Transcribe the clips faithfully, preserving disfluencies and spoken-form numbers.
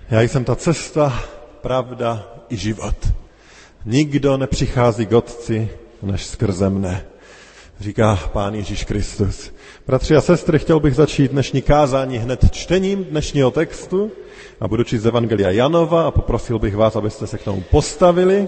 Já jsem ta cesta, pravda i život. Nikdo nepřichází k Otci, než skrze mne, říká Pán Ježíš Kristus. Bratři a sestry, chtěl bych začít dnešní kázání hned čtením dnešního textu a budu číst z Evangelia Janova a poprosil bych vás, abyste se k tomu postavili.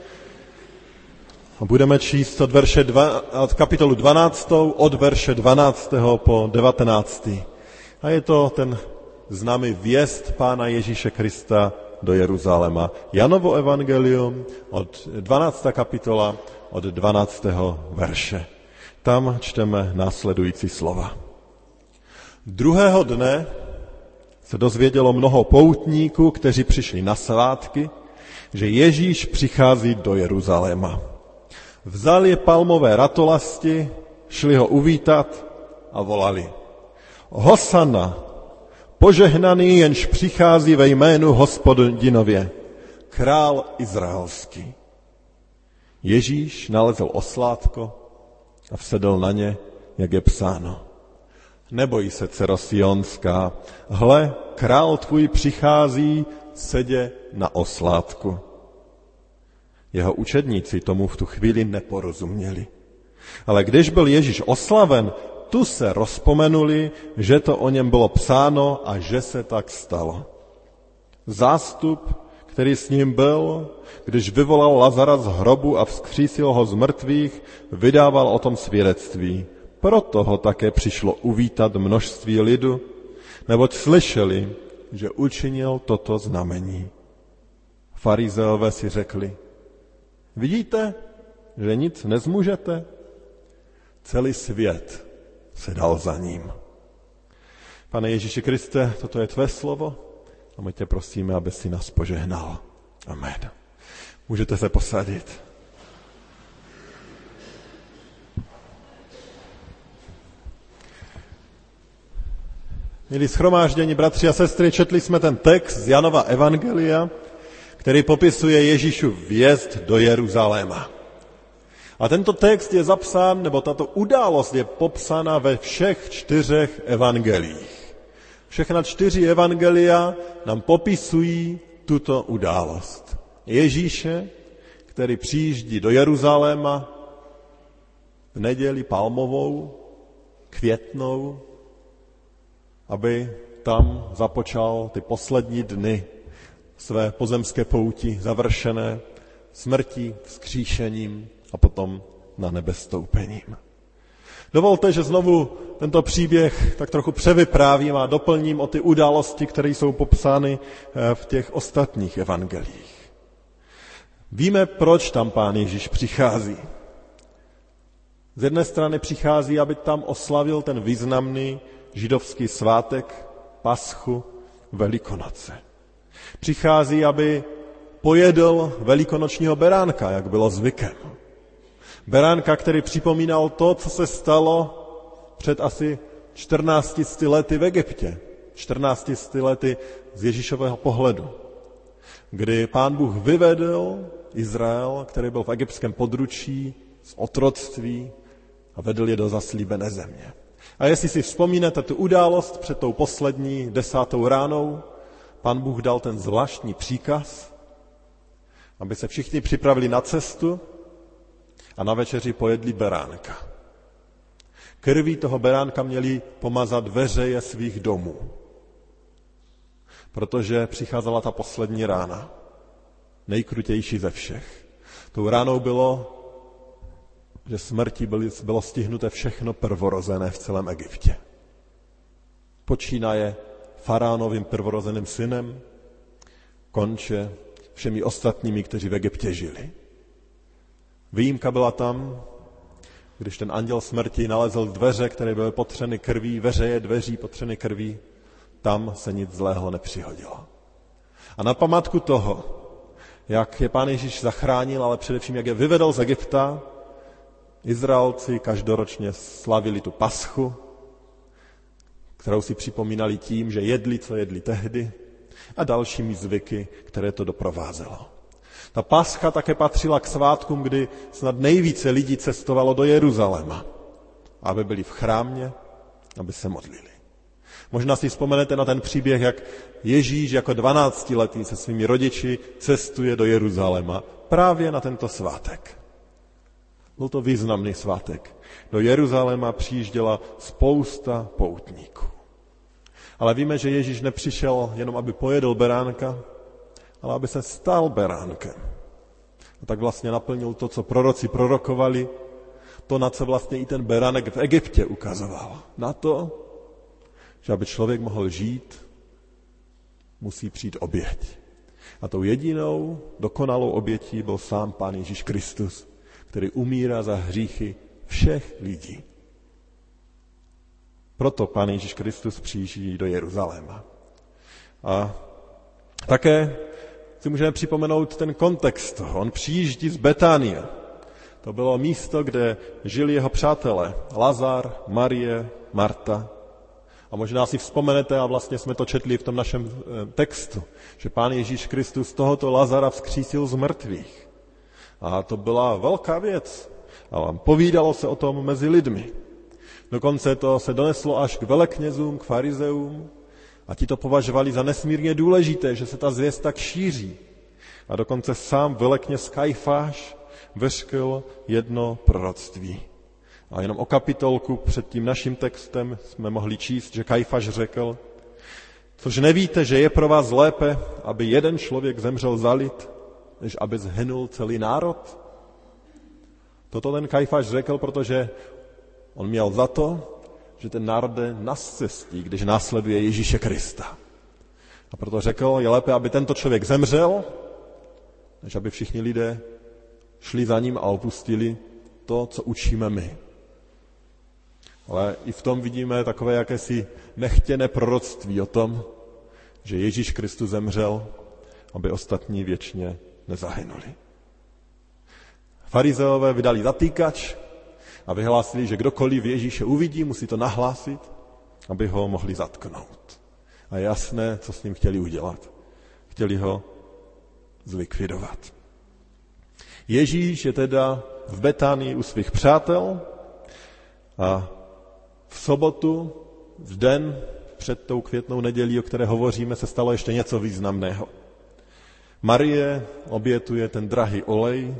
A budeme číst od, verše dva, od kapitolu dvanáctou, od verše dvanáctého po devatenáctý. A je to ten známý vjezd Pána Ježíše Krista do Jeruzaléma. Janovo evangelium od dvanácté kapitola, od dvanáctého verše. Tam čteme následující slova. Druhého dne se dozvědělo mnoho poutníků, kteří přišli na svátky, že Ježíš přichází do Jeruzaléma. Vzali palmové ratolasti, šli ho uvítat a volali: Hosanna, požehnaný, jenž přichází ve jménu Hospodinově, král izraelský. Ježíš nalezl oslátko a vsedl na ně, jak je psáno. Neboj se, dcero Sionská, hle, král tvůj přichází, sedě na oslátku. Jeho učedníci tomu v tu chvíli neporozuměli. Ale když byl Ježíš oslaven, tu se rozpomenuli, že to o něm bylo psáno a že se tak stalo. Zástup, který s ním byl, když vyvolal Lazara z hrobu a vzkřísil ho z mrtvých, vydával o tom svědectví. Proto ho také přišlo uvítat množství lidu, neboť slyšeli, že učinil toto znamení. Farizeové si řekli: Vidíte, že nic nezmůžete? Celý svět se dal za ním. Pane Ježíši Kriste, toto je tvé slovo a my tě prosíme, aby si nás požehnal. Amen. Můžete se posadit. Milí shromáždění, bratři a sestry, četli jsme ten text z Janova evangelia, který popisuje Ježíšův vjezd do Jeruzaléma. A tento text je zapsán, nebo tato událost je popsána ve všech čtyřech evangeliích. Všechna čtyři evangelia nám popisují tuto událost. Ježíše, který přijíždí do Jeruzaléma v neděli palmovou, květnou, aby tam započal ty poslední dny své pozemské pouti završené smrtí, vzkříšením a potom na nebe stoupením. Dovolte, že znovu tento příběh tak trochu převyprávím a doplním o ty události, které jsou popsány v těch ostatních evangelích. Víme, proč tam Pán Ježíš přichází. Z jedné strany přichází, aby tam oslavil ten významný židovský svátek, Paschu, Velikonoce. Přichází, aby pojedl velikonočního beránka, jak bylo zvykem. Beránka, který připomínal to, co se stalo před asi čtrnácti sty lety v Egyptě. čtrnácti sty lety z Ježíšového pohledu, kdy Pán Bůh vyvedl Izrael, který byl v egyptském područí, z otroctví a vedl je do zaslíbené země. A jestli si vzpomínáte tu událost před tou poslední desátou ránou, Pán Bůh dal ten zvláštní příkaz, aby se všichni připravili na cestu a na večeři pojedli beránka. Krví toho beránka měli pomazat veřeje svých domů, protože přicházela ta poslední rána, nejkrutější ze všech. Tou ránou bylo, že smrti bylo stihnuté všechno prvorozené v celém Egyptě. Počínaje faraonovým prvorozeným synem, konče všemi ostatními, kteří v Egyptě žili. Výjimka byla tam, když ten anděl smrti nalezl dveře, které byly potřeny krví, veřeje dveří potřeny krví, tam se nic zlého nepřihodilo. A na památku toho, jak je Pán Ježíš zachránil, ale především jak je vyvedl z Egypta, Izraelci každoročně slavili tu Paschu, kterou si připomínali tím, že jedli, co jedli tehdy, a dalšími zvyky, které to doprovázelo. Ta Pascha také patřila k svátkům, kdy snad nejvíce lidí cestovalo do Jeruzaléma, aby byli v chrámě, aby se modlili. Možná si vzpomenete na ten příběh, jak Ježíš jako dvanáctiletý se svými rodiči cestuje do Jeruzaléma právě na tento svátek. Byl to významný svátek. Do Jeruzaléma přijížděla spousta poutníků. Ale víme, že Ježíš nepřišel jenom, aby pojedl beránka, ale aby se stal beránkem. A tak vlastně naplnil to, co proroci prorokovali, to, na co vlastně i ten beránek v Egyptě ukazoval. Na to, že aby člověk mohl žít, musí přijít oběť. A tou jedinou dokonalou obětí byl sám Pán Ježíš Kristus, který umírá za hříchy všech lidí. Proto Pán Ježíš Kristus přijíždí do Jeruzaléma. A také si můžeme připomenout ten kontext. On přijíždí z Betánie. To bylo místo, kde žili jeho přátelé. Lazar, Marie, Marta. A možná si vzpomenete, a vlastně jsme to četli v tom našem textu, že Pán Ježíš Kristus tohoto Lazara vzkřísil z mrtvých. A to byla velká věc. A povídalo se o tom mezi lidmi. Dokonce to se doneslo až k veleknězům, k farizeům a ti to považovali za nesmírně důležité, že se ta zvěst tak šíří. A dokonce sám velekněz Kajfáš vyřkl jedno proroctví. A jenom o kapitolku před tím naším textem jsme mohli číst, že Kajfáš řekl, což nevíte, že je pro vás lépe, aby jeden člověk zemřel za lid, než aby zhynul celý národ? Toto ten Kajfáš řekl, protože on měl za to, že ten národ jde na cestí, když následuje Ježíše Krista. A proto řekl, je lépe, aby tento člověk zemřel, než aby všichni lidé šli za ním a opustili to, co učíme my. Ale i v tom vidíme takové jakési nechtěné proroctví o tom, že Ježíš Kristus zemřel, aby ostatní věčně nezahynuli. Farizeové vydali zatýkač a vyhlásili, že kdokoliv Ježíše uvidí, musí to nahlásit, aby ho mohli zatknout. A je jasné, co s ním chtěli udělat. Chtěli ho zlikvidovat. Ježíš je teda v Betánii u svých přátel a v sobotu, v den před tou květnou nedělí, o které hovoříme, se stalo ještě něco významného. Marie obětuje ten drahý olej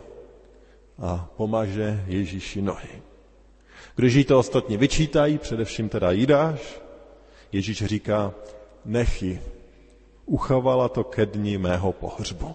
a pomaže Ježíši nohy. Když jí to ostatní vyčítají, především teda Jidáš, Ježíš říká, nechy, uchovala to ke dni mého pohřbu.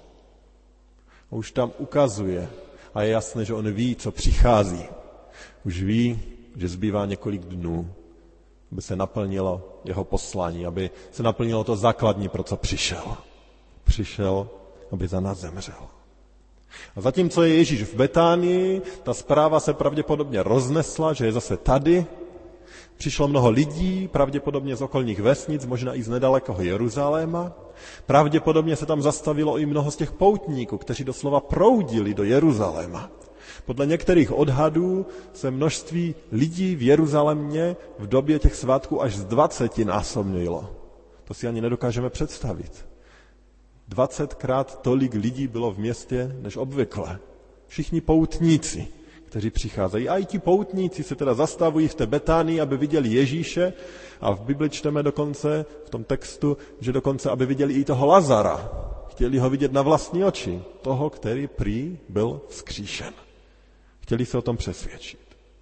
A už tam ukazuje a je jasné, že on ví, co přichází. Už ví, že zbývá několik dnů, aby se naplnilo jeho poslání, aby se naplnilo to základní, pro co přišel. Přišel, aby za nás zemřel. A zatímco je Ježíš v Betánii, ta zpráva se pravděpodobně roznesla, že je zase tady. Přišlo mnoho lidí, pravděpodobně z okolních vesnic, možná i z nedalekého Jeruzaléma. Pravděpodobně se tam zastavilo i mnoho z těch poutníků, kteří doslova proudili do Jeruzaléma. Podle některých odhadů se množství lidí v Jeruzalémě v době těch svátků až z dvacetinásobnilo. To si ani nedokážeme představit. Dvacetkrát tolik lidí bylo v městě než obvykle. Všichni poutníci, kteří přicházejí. A i ti poutníci se teda zastavují v té Betánii, aby viděli Ježíše a v Bibli čteme dokonce, v tom textu, že dokonce, aby viděli i toho Lazara. Chtěli ho vidět na vlastní oči, toho, který prý byl vzkříšen. Chtěli se o tom přesvědčit.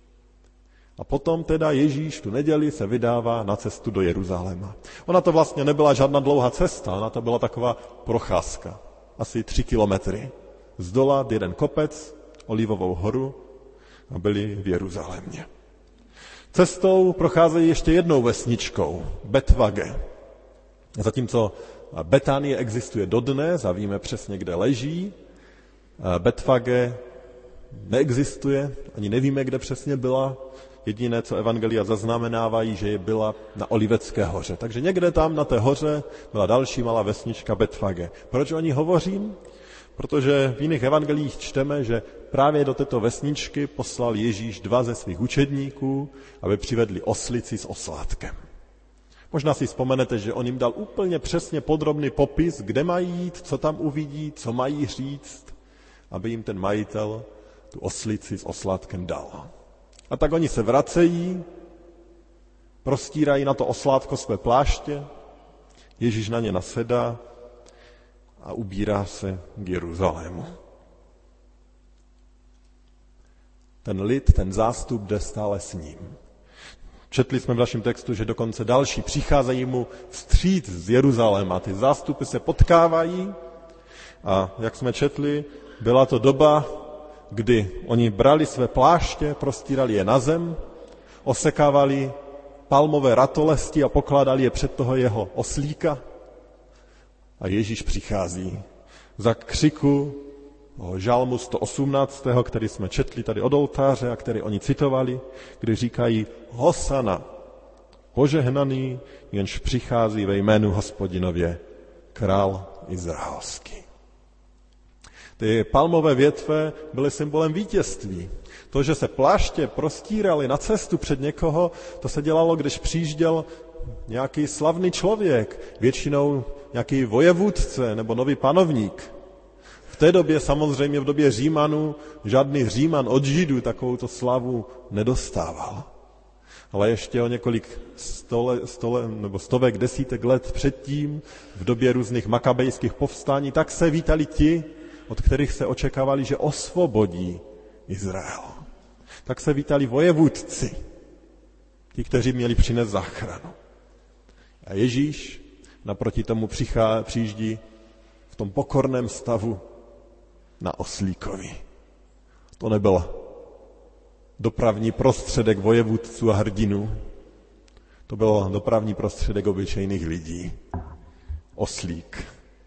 A potom teda Ježíš tu neděli se vydává na cestu do Jeruzaléma. Ona to vlastně nebyla žádná dlouhá cesta, ona to byla taková procházka. Asi tři kilometry. Zdolat jeden kopec, Olivovou horu a byli v Jeruzalémě. Cestou procházejí ještě jednou vesničkou, Betfage. Zatímco Betánie existuje dodnes a víme přesně, kde leží, Betfage neexistuje, ani nevíme, kde přesně byla. Jediné, co evangelia zaznamenávají, že je byla na Olivecké hoře. Takže někde tam na té hoře byla další malá vesnička Betfage. Proč o ní hovořím? Protože v jiných evangelích čteme, že právě do této vesničky poslal Ježíš dva ze svých učedníků, aby přivedli oslici s oslátkem. Možná si vzpomenete, že on jim dal úplně přesně podrobný popis, kde mají jít, co tam uvidí, co mají říct, aby jim ten majitel tu oslici s oslátkem dal. A tak oni se vracejí Prostírají na to oslátko své pláště, Ježíš na ně nasedá a ubírá se k Jeruzalému. Ten lid, ten zástup jde stále s ním. Četli jsme v našem textu, že dokonce další přicházejí mu vstříc z Jeruzaléma. Ty zástupy se potkávají a jak jsme četli, byla to doba, kdy oni brali své pláště, prostírali je na zem, osekávali palmové ratolesti a pokládali je před toho jeho oslíka. A Ježíš přichází za křiku žalmu sto osmnáct, který jsme četli tady od oltáře a který oni citovali, kdy říkají Hosana, požehnaný, jenž přichází ve jménu Hospodinově, král izraelský. Ty palmové větve byly symbolem vítězství. To, že se pláště prostírali na cestu před někoho, to se dělalo, když přijížděl nějaký slavný člověk, většinou nějaký vojevůdce nebo nový panovník. V té době, samozřejmě v době Římanů, žádný Říman od Židů takovouto slavu nedostával. Ale ještě o několik stole, stole, nebo stovek, desítek let předtím, v době různých makabejských povstání, tak se vítali ti, od kterých se očekávali, že osvobodí Izrael. Tak se vítali vojevůdci, ti, kteří měli přinést záchranu. A Ježíš naproti tomu přichá, přijíždí v tom pokorném stavu na oslíkovi. To nebyl dopravní prostředek vojevůdců a hrdinů. To byl dopravní prostředek obyčejných lidí. Oslík.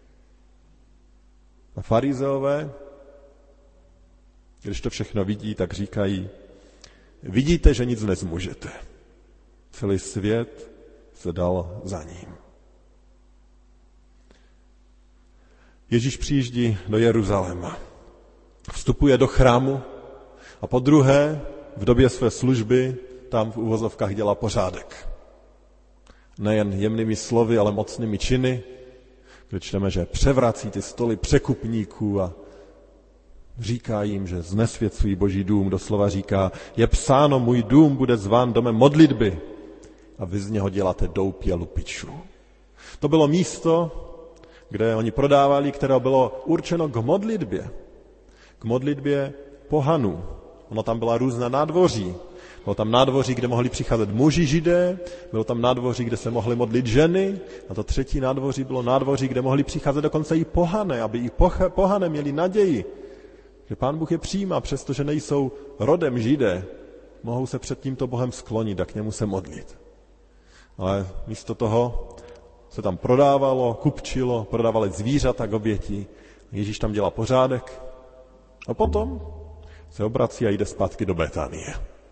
A farizeové, když to všechno vidí, tak říkají, vidíte, že nic nezmůžete. Celý svět se dal za ním. Ježíš přijíždí do Jeruzaléma. Vstupuje do chrámu a po druhé v době své služby tam v uvozovkách dělá pořádek. Nejen jemnými slovy, ale mocnými činy, kde čteme, že převrací ty stoly překupníků a říká jim, že znesvěcují Boží dům. Doslova říká, je psáno, můj dům bude zván domem modlitby a vy z něho děláte doupě lupičů. To bylo místo, kde oni prodávali, které bylo určeno k modlitbě. K modlitbě pohanů. Ono tam byla různá nádvoří. Bylo tam nádvoří, kde mohli přicházet muži židé, bylo tam nádvoří, kde se mohly modlit ženy, a to třetí nádvoří bylo nádvoří, kde mohli přicházet dokonce i pohané, aby i pohané měli naději, že Pán Bůh je přijímá, přestože nejsou rodem židé, mohou se před tímto Bohem sklonit a k němu se modlit. Ale místo toho se tam prodávalo, kupčilo, prodávali zvířata k oběti. Ježíš tam dělá pořádek a potom se obrací a jde zpátky do Betánie.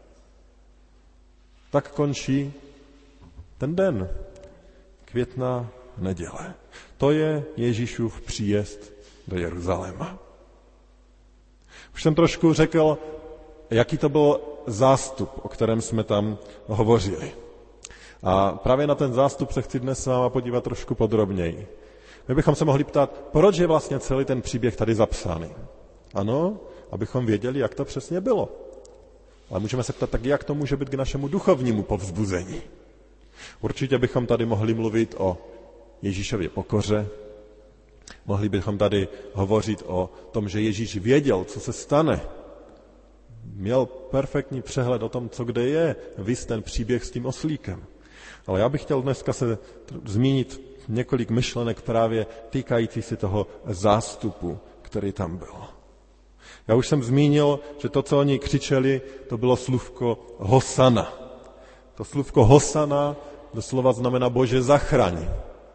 Tak končí ten den, květná neděle. To je Ježíšův příjezd do Jeruzaléma. Už jsem trošku řekl, jaký to byl zástup, o kterém jsme tam hovořili. A právě na ten zástup se chci dnes s váma podívat trošku podrobněji. My bychom se mohli ptát, proč je vlastně celý ten příběh tady zapsaný. Ano, abychom věděli, jak to přesně bylo. Ale můžeme se ptát taky, jak to může být k našemu duchovnímu povzbuzení. Určitě bychom tady mohli mluvit o Ježíšově pokoře, mohli bychom tady hovořit o tom, že Ježíš věděl, co se stane. Měl perfektní přehled o tom, co kde je, viz ten příběh s tím oslíkem. Ale já bych chtěl dneska se zmínit několik myšlenek právě týkající si toho zástupu, který tam byl. Já už jsem zmínil, že to, co oni křičeli, to bylo slůvko Hosana. To slůvko Hosana doslova znamená Bože zachraň.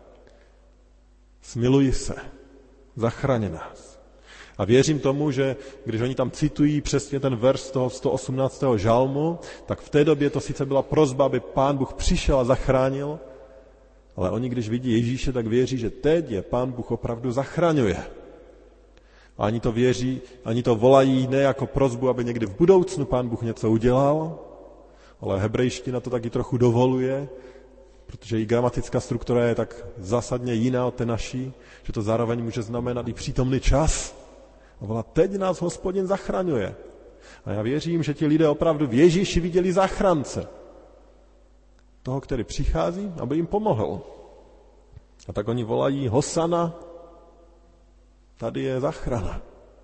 Smiluj se, zachraň nás. A věřím tomu, že když oni tam citují přesně ten verš toho sto osmnáctého žalmu, tak v té době to sice byla prosba, aby Pán Bůh přišel a zachránil, ale oni, když vidí Ježíše, tak věří, že teď je Pán Bůh opravdu zachraňuje. A ani to věří, ani to volají ne jako prosbu, aby někdy v budoucnu Pán Bůh něco udělal, ale hebrejština to taky trochu dovoluje, protože i gramatická struktura je tak zásadně jiná od té naší, že to zároveň může znamenat i přítomný čas. A volá, teď nás Hospodin zachraňuje. A já věřím, že ti lidé opravdu v Ježíši viděli záchrance. toho, který přichází, aby jim pomohl. A tak oni volají Hosana, tady je záchrana.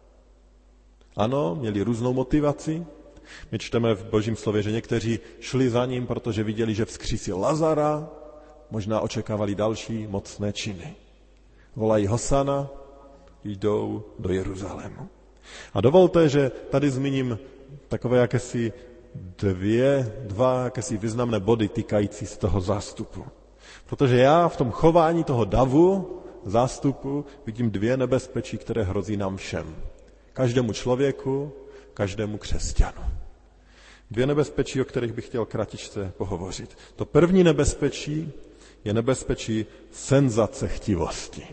Ano, měli různou motivaci. My čteme v Božím slově, že někteří šli za ním, protože viděli, že vzkřísil Lazara, možná očekávali další mocné činy. Volají Hosana, jdou do Jeruzalému. A dovolte, že tady zmíním takové jakési dvě, dva jakési významné body týkající z toho zástupu. Protože já v tom chování toho davu, zástupu, vidím dvě nebezpečí, které hrozí nám všem. Každému člověku, každému křesťanu. Dvě nebezpečí, o kterých bych chtěl kratičce pohovořit. To první nebezpečí je nebezpečí senzace chtivosti.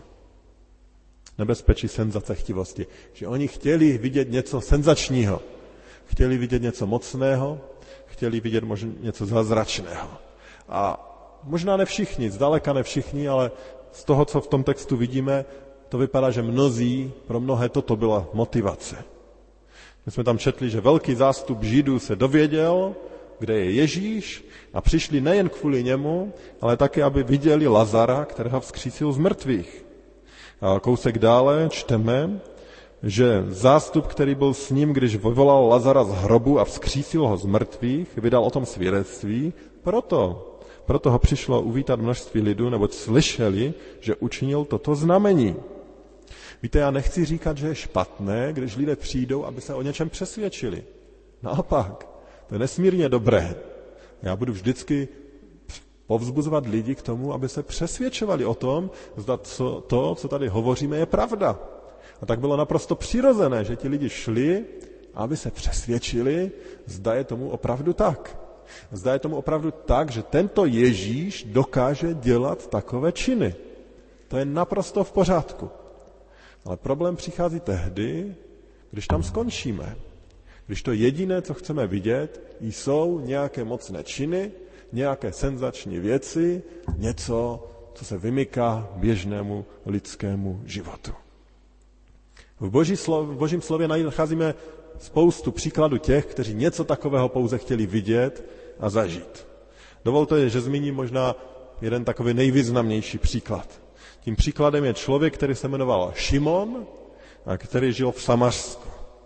Nebezpečí senzace chtivosti. Že oni chtěli vidět něco senzačního. Chtěli vidět něco mocného, chtěli vidět možná něco zázračného. A možná ne všichni, zdaleka ne všichni, ale z toho, co v tom textu vidíme, to vypadá, že mnozí, pro mnohé toto byla motivace. My jsme tam četli, že velký zástup Židů se dověděl, kde je Ježíš, a přišli nejen kvůli němu, ale také, aby viděli Lazara, kterého vzkřísil z mrtvých. A kousek dále čteme, že zástup, který byl s ním, když vyvolal Lazara z hrobu a vzkřísil ho z mrtvých, vydal o tom svědectví, proto, proto ho přišlo uvítat množství lidů, neboť slyšeli, že učinil toto znamení. Víte, já nechci říkat, že je špatné, když lidé přijdou, aby se o něčem přesvědčili. Naopak, to je nesmírně dobré. Já budu vždycky povzbuzovat lidi k tomu, aby se přesvědčovali o tom, zda co, to, co tady hovoříme, je pravda. A tak bylo naprosto přirozené, že ti lidi šli, aby se přesvědčili, zda je tomu opravdu tak. Zda je tomu opravdu tak, že tento Ježíš dokáže dělat takové činy. To je naprosto v pořádku. Ale problém přichází tehdy, když tam skončíme. Když to jediné, co chceme vidět, jsou nějaké mocné činy, nějaké senzační věci, něco, co se vymyká běžnému lidskému životu. V, Boží slov, v Božím slově nacházíme spoustu příkladů těch, kteří něco takového pouze chtěli vidět a zažít. Dovolte, že zmíním možná jeden takový nejvýznamnější příklad. Tím příkladem je člověk, který se jmenoval Šimon a který žil v Samařsku.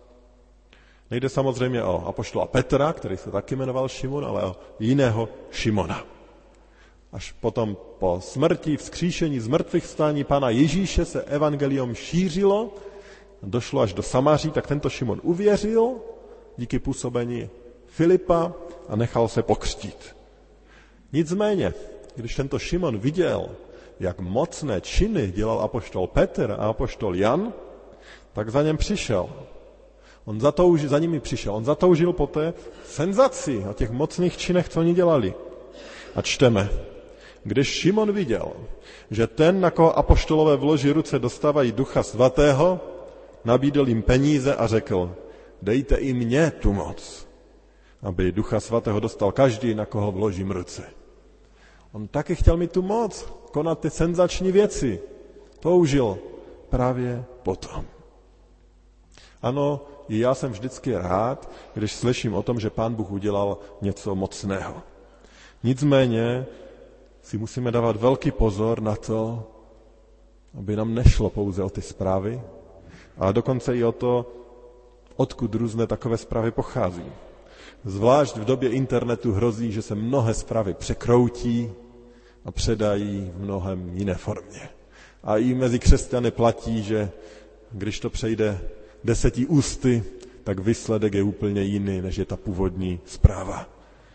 Nejde samozřejmě o apoštola Petra, který se taky jmenoval Šimon, ale o jiného Šimona. Až potom po smrti, vzkříšení, zmrtvých vstání Pána Ježíše se evangelium šířilo, došlo až do Samaří, tak tento Šimon uvěřil díky působení Filipa a nechal se pokřtít. Nicméně, když tento Šimon viděl, jak mocné činy dělal apoštol Petr a apoštol Jan, tak za něm přišel. On zatoužil, za nimi přišel. On zatoužil po té senzaci o těch mocných činech, co oni dělali. A čteme, když Šimon viděl, že ten, na koho apoštolové vloží ruce, dostávají Ducha Svatého, nabídl jim peníze a řekl, dejte i mně tu moc, aby Ducha Svatého dostal každý, na koho vložím ruce. On taky chtěl mít tu moc, konat ty senzační věci. Toužil právě potom. Ano, i já jsem vždycky rád, když slyším o tom, že Pán Bůh udělal něco mocného. Nicméně si musíme dávat velký pozor na to, aby nám nešlo pouze o ty zprávy, ale dokonce i o to, odkud různé takové zprávy pochází. Zvlášť v době internetu hrozí, že se mnohé zprávy překroutí a předají v mnohem jiné formě. A i mezi křesťany platí, že když to přejde deseti ústy, tak výsledek je úplně jiný, než je ta původní zpráva.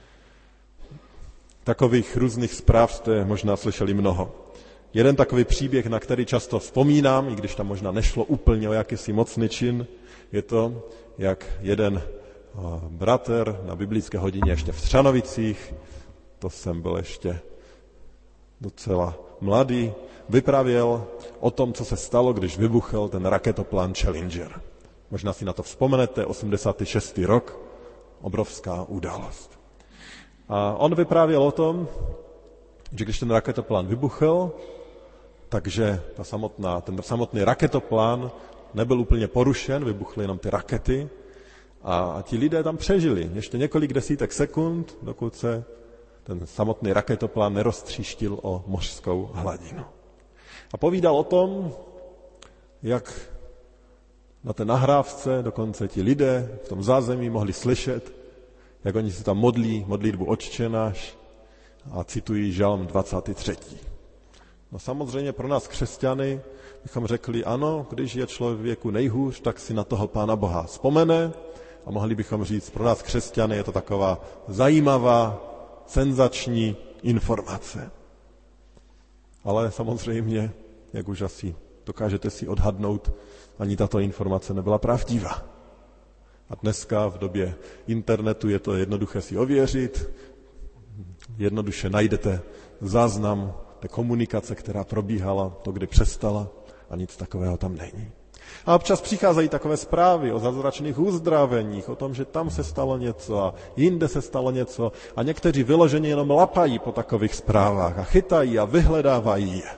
Takových různých zpráv jste možná slyšeli mnoho. Jeden takový příběh, na který často vzpomínám, i když tam možná nešlo úplně o jakýsi mocný čin, je to, jak jeden bratr na biblické hodině ještě v Třanovicích, to jsem byl ještě docela mladý, vyprávěl o tom, co se stalo, když vybuchl ten raketoplán Challenger. Možná si na to vzpomenete, osmdesátý šestý rok, obrovská událost. A on vyprávěl o tom, že když ten raketoplán vybuchl, takže ta samotná, ten samotný raketoplán nebyl úplně porušen, vybuchly jenom ty rakety a, a ti lidé tam přežili ještě několik desítek sekund, dokud se ten samotný raketoplán neroztříštil o mořskou hladinu. A povídal o tom, jak na té nahrávce dokonce ti lidé v tom zázemí mohli slyšet, jak oni se tam modlí modlitbu Otče náš a citují Žalm dvacátý třetí. No samozřejmě pro nás křesťany bychom řekli, ano, když je člověku nejhůř, tak si na toho Pána Boha vzpomene a mohli bychom říct, pro nás křesťany je to taková zajímavá, senzační informace. Ale samozřejmě, jak už asi dokážete si odhadnout, ani tato informace nebyla pravdivá. A dneska v době internetu je to jednoduché si ověřit, jednoduše najdete záznam té komunikace, která probíhala, to, kdy přestala a nic takového tam není. A občas přicházejí takové zprávy o zázračných uzdraveních, o tom, že tam se stalo něco a jinde se stalo něco a někteří vyloženě jenom lapají po takových zprávách a chytají a vyhledávají je.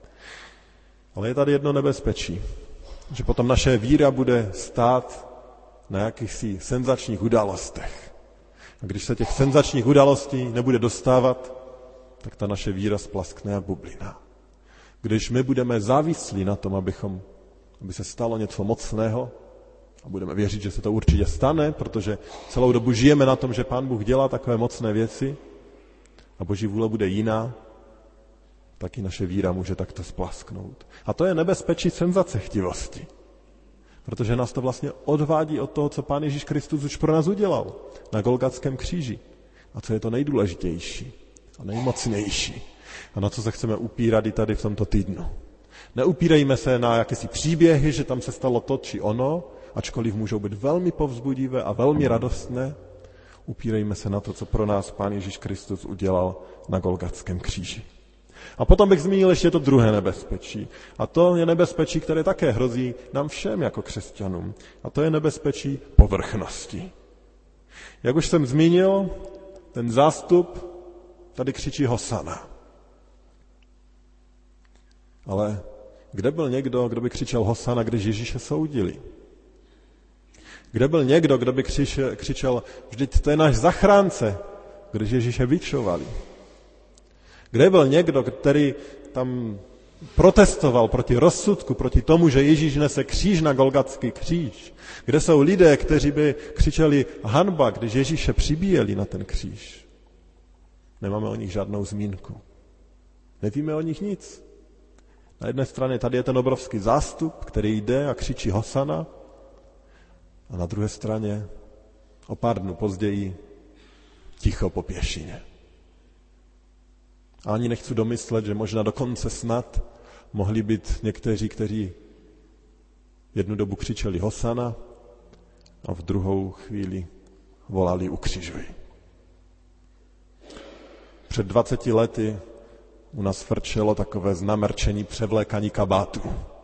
Ale je tady jedno nebezpečí, že potom naše víra bude stát na jakýchsi senzačních událostech. A když se těch senzačních událostí nebude dostávat, tak ta naše víra splaskne jak bublina. Když my budeme závislí na tom, abychom, aby se stalo něco mocného a budeme věřit, že se to určitě stane, protože celou dobu žijeme na tom, že Pán Bůh dělá takové mocné věci a Boží vůle bude jiná, tak i naše víra může takto splasknout. A to je nebezpečí senzacechtivosti. Protože nás to vlastně odvádí od toho, co Pán Ježíš Kristus už pro nás udělal na Golgatském kříži. A co je to nejdůležitější a nejmocnější. A na co se chceme upírat i tady v tomto týdnu. Neupírejme se na jakési příběhy, že tam se stalo to či ono, ačkoliv můžou být velmi povzbudivé a velmi radostné. Upírejme se na to, co pro nás Pán Ježíš Kristus udělal na Golgatském kříži. A potom bych zmínil ještě to druhé nebezpečí. A to je nebezpečí, které také hrozí nám všem jako křesťanům. A to je nebezpečí povrchnosti. Jak už jsem zmínil, ten zástup tady křičí Hosana. Ale kde byl někdo, kdo by křičel Hosana, když Ježíše soudili? Kde byl někdo, kdo by křičel, křičel vždyť to je náš zachránce, když Ježíše bičovali? Kde byl někdo, který tam protestoval proti rozsudku, proti tomu, že Ježíš nese kříž na Golgatský kříž? Kde jsou lidé, kteří by křičeli hanba, když Ježíše přibíjeli na ten kříž? Nemáme o nich žádnou zmínku. Nevíme o nich nic. Na jedné straně tady je ten obrovský zástup, který jde a křičí Hosana, a na druhé straně o pár dnů později ticho po pěšině. A ani nechci domyslet, že možná dokonce snad mohli být někteří, kteří jednu dobu křičeli Hosana a v druhou chvíli volali ukřižuj. Před dvaceti lety u nás frčelo takové znamrčení převlékaní kabátů.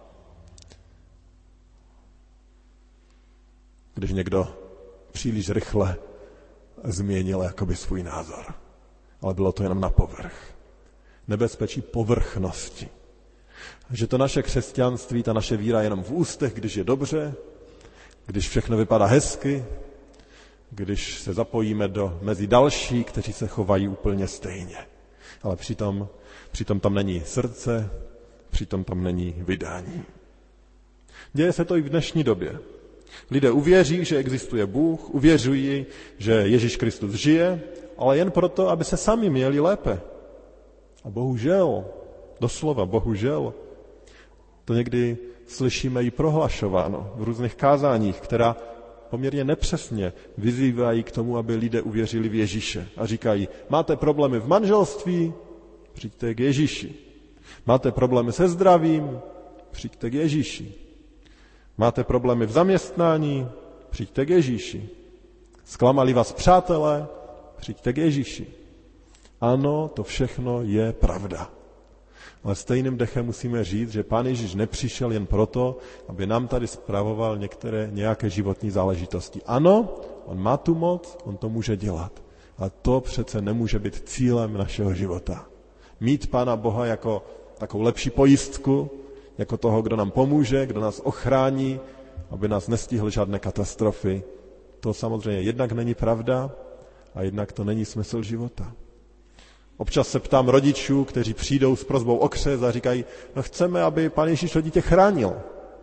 Když někdo příliš rychle změnil jakoby svůj názor. Ale bylo to jenom na povrch. Nebezpečí povrchnosti. Že to naše křesťanství, ta naše víra jenom v ústech, když je dobře, když všechno vypadá hezky, když se zapojíme do mezi další, kteří se chovají úplně stejně. Ale přitom, přitom tam není srdce, přitom tam není vydání. Děje se to i v dnešní době. Lidé uvěří, že existuje Bůh, uvěřují, že Ježíš Kristus žije, ale jen proto, aby se sami měli lépe. A bohužel, doslova bohužel, to někdy slyšíme i prohlašováno v různých kázáních, která poměrně nepřesně vyzývají k tomu, aby lidé uvěřili v Ježíše. A říkají, máte problémy v manželství, přijďte k Ježíši. Máte problémy se zdravím, přijďte k Ježíši. Máte problémy v zaměstnání, přijďte k Ježíši. Zklamali vás přátelé, přijďte k Ježíši. Ano, to všechno je pravda. Ale stejným dechem musíme říct, že Pán Ježíš nepřišel jen proto, aby nám tady spravoval některé nějaké životní záležitosti. Ano, on má tu moc, on to může dělat. Ale to přece nemůže být cílem našeho života. Mít Pána Boha jako takovou lepší pojistku, jako toho, kdo nám pomůže, kdo nás ochrání, aby nás nestihly žádné katastrofy. To samozřejmě jednak není pravda a jednak to není smysl života. Občas se ptám rodičů, kteří přijdou s prosbou o křest a říkají, no chceme, aby Pán Ježíš to dítě chránil.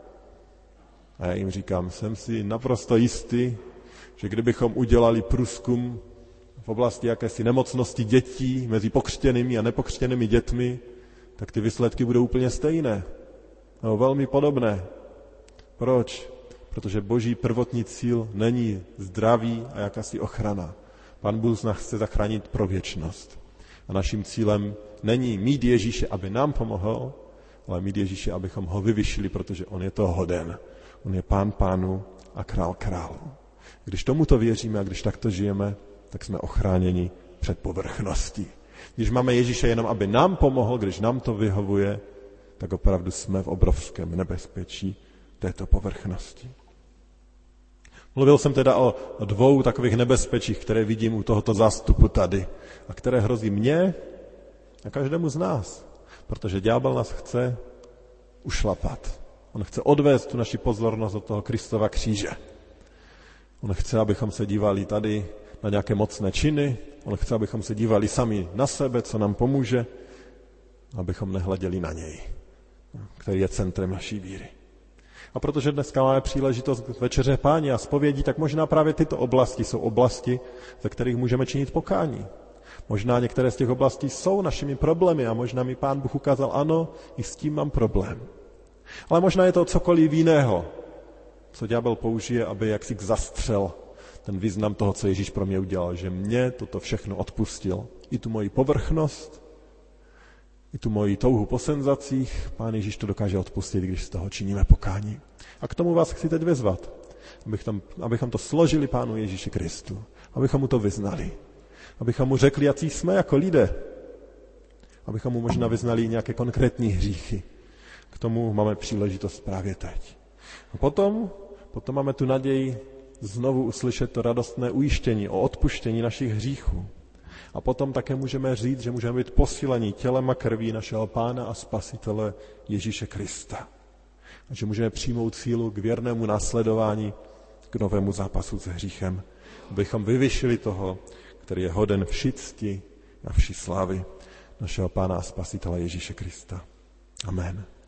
A já jim říkám, jsem si naprosto jistý, že kdybychom udělali průzkum v oblasti jakési nemocnosti dětí mezi pokřtěnými a nepokřtěnými dětmi, tak ty výsledky budou úplně stejné. No, velmi podobné. Proč? Protože Boží prvotní cíl není zdraví a jakási ochrana. Pán Bůh nás chce zachránit pro věčnost. A naším cílem není mít Ježíše, aby nám pomohl, ale mít Ježíše, abychom ho vyvyšili, protože on je toho hoden. On je Pán pánů a král králů. Když tomuto věříme a když takto žijeme, tak jsme ochráněni před povrchností. Když máme Ježíše jenom, aby nám pomohl, když nám to vyhovuje, tak opravdu jsme v obrovském nebezpečí této povrchnosti. Mluvil jsem teda o dvou takových nebezpečích, které vidím u tohoto zástupu tady a které hrozí mně a každému z nás, protože ďábel nás chce ušlapat. On chce odvést tu naši pozornost od toho Kristova kříže. On chce, abychom se dívali tady na nějaké mocné činy, on chce, abychom se dívali sami na sebe, co nám pomůže, abychom nehleděli na něj, který je centrem naší víry. A protože dneska máme příležitost večeře Páně a zpovědí, tak možná právě tyto oblasti jsou oblasti, ze kterých můžeme činit pokání. Možná některé z těch oblastí jsou našimi problémy a možná mi Pán Bůh ukázal, ano, i s tím mám problém. Ale možná je to cokoliv jiného, co ďábel použije, aby jaksi zastřel ten význam toho, co Ježíš pro mě udělal, že mě toto všechno odpustil. I tu moji povrchnost, i tu moji touhu po senzacích, Pán Ježíš to dokáže odpustit, když z toho činíme pokání. A k tomu vás chci teď vyzvat, abychom, abychom to složili Pánu Ježíši Kristu, abychom mu to vyznali, abychom mu řekli, jací jsme jako lidé, abychom mu možná vyznali nějaké konkrétní hříchy. K tomu máme příležitost právě teď. A potom, potom máme tu naději znovu uslyšet to radostné ujištění o odpuštění našich hříchů. A potom také můžeme říct, že můžeme být posíleni tělem a krví našeho Pána a Spasitele Ježíše Krista. A že můžeme přijmout sílu k věrnému následování, k novému zápasu s hříchem, abychom vyvyšili toho, který je hoden vši cti a vši slávy našeho Pána a Spasitele Ježíše Krista. Amen.